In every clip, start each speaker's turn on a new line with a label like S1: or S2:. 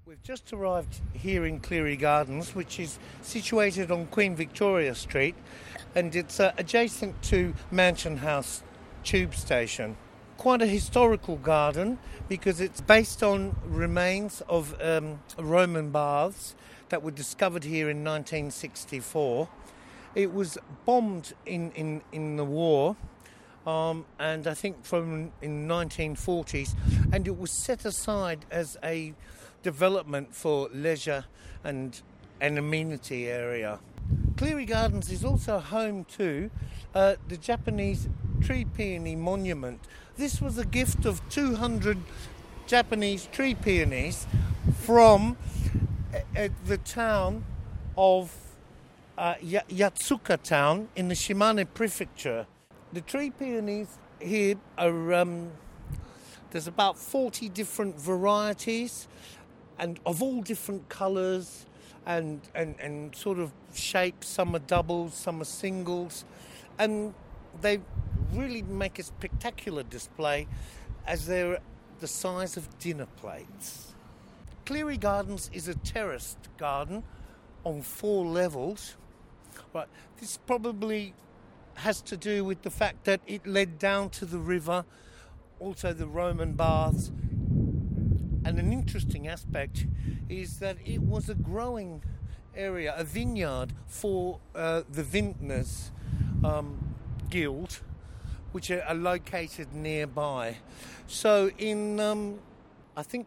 S1: We've just arrived here in Cleary Gardens, which is situated on Queen Victoria Street, and it's adjacent to Mansion House Tube Station. Quite a historical garden because it's based on remains of Roman baths that were discovered here in 1964. It was bombed in the war, and I think from in 1940s, and it was set aside as a development for leisure and an amenity area. Cleary Gardens is also home to the Japanese tree peony monument. This was a gift of 200 Japanese tree peonies from the town of Yatsuka town in the Shimane prefecture. The tree peonies here are, there's about 40 different varieties and of all different colours and sort of shapes. Some are doubles, some are singles, and they really make a spectacular display as they're the size of dinner plates. Cleary Gardens is a terraced garden on 4 levels. Right, this probably has to do with the fact that it led down to the river, also the Roman baths. And an interesting aspect is that it was a growing area, a vineyard for the Vintners Guild, which are located nearby. So in, I think,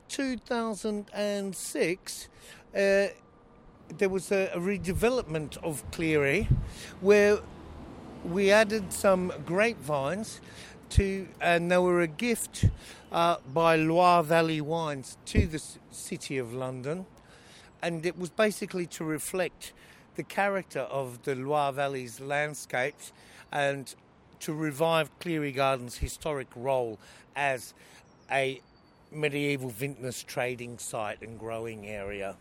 S1: 2006, there was a redevelopment of Cleary where we added some grapevines and they were a gift by Loire Valley Wines to the City of London, and it was basically to reflect the character of the Loire Valley's landscapes and to revive Cleary Gardens' historic role as a medieval vintners trading site and growing area.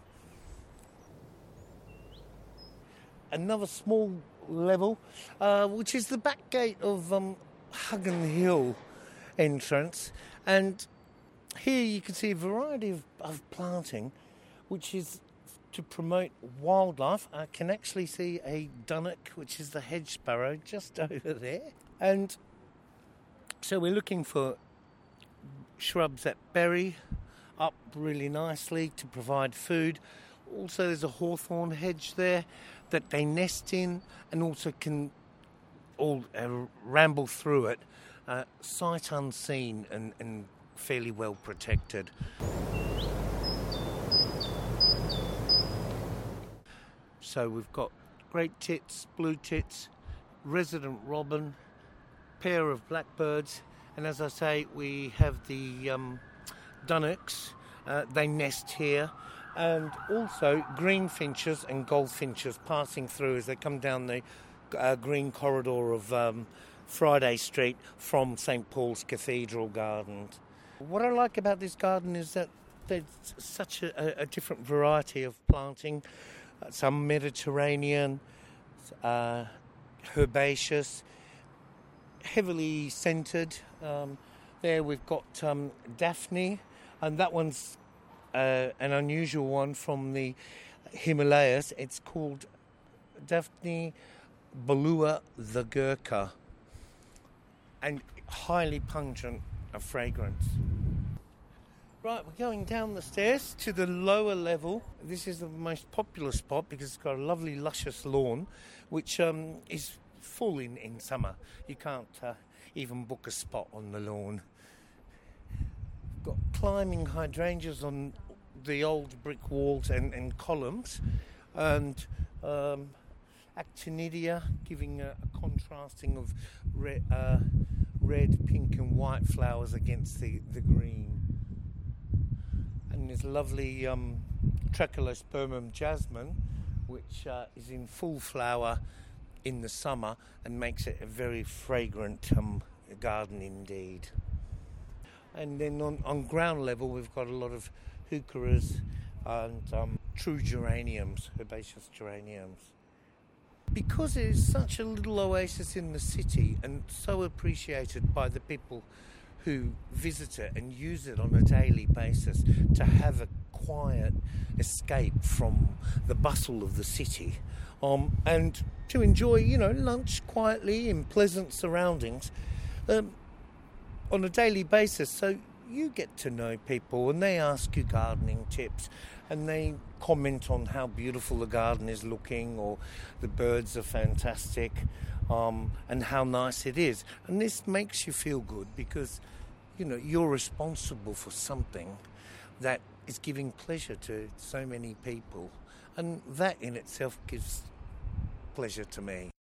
S1: Another small level, which is the back gate of Huggan Hill entrance, and here you can see a variety of planting which is to promote wildlife. I can actually see a dunnock, which is the hedge sparrow, just over there, and so we're looking for shrubs that berry up really nicely to provide food. Also there's a hawthorn hedge there that they nest in and also can all ramble through it, sight unseen and fairly well protected. So we've got great tits, blue tits, resident robin, pair of blackbirds, and as I say, we have the dunnocks. They nest here, and also greenfinches and goldfinches passing through as they come down the green corridor of Friday Street from St Paul's Cathedral Gardens. What I like about this garden is that there's such a different variety of planting, some Mediterranean, herbaceous, heavily scented. There we've got Daphne, and that one's an unusual one from the Himalayas. It's called Daphne Balua the Gurkha, and highly pungent of fragrance. Right, we're going down the stairs to the lower level. This is the most popular spot because it's got a lovely luscious lawn which is full in summer. You can't even book a spot on the lawn. We've got climbing hydrangeas on the old brick walls and columns, and Actinidia, giving a contrasting of red, pink and white flowers against the green. And there's lovely Trachelospermum jasmine, which is in full flower in the summer and makes it a very fragrant garden indeed. And then on ground level we've got a lot of heucheras and true geraniums, herbaceous geraniums. Because it is such a little oasis in the city and so appreciated by the people who visit it and use it on a daily basis to have a quiet escape from the bustle of the city, and to enjoy, lunch quietly in pleasant surroundings on a daily basis. So you get to know people and they ask you gardening tips and they comment on how beautiful the garden is looking, or the birds are fantastic, and how nice it is. And this makes you feel good because, you're responsible for something that is giving pleasure to so many people. And that in itself gives pleasure to me.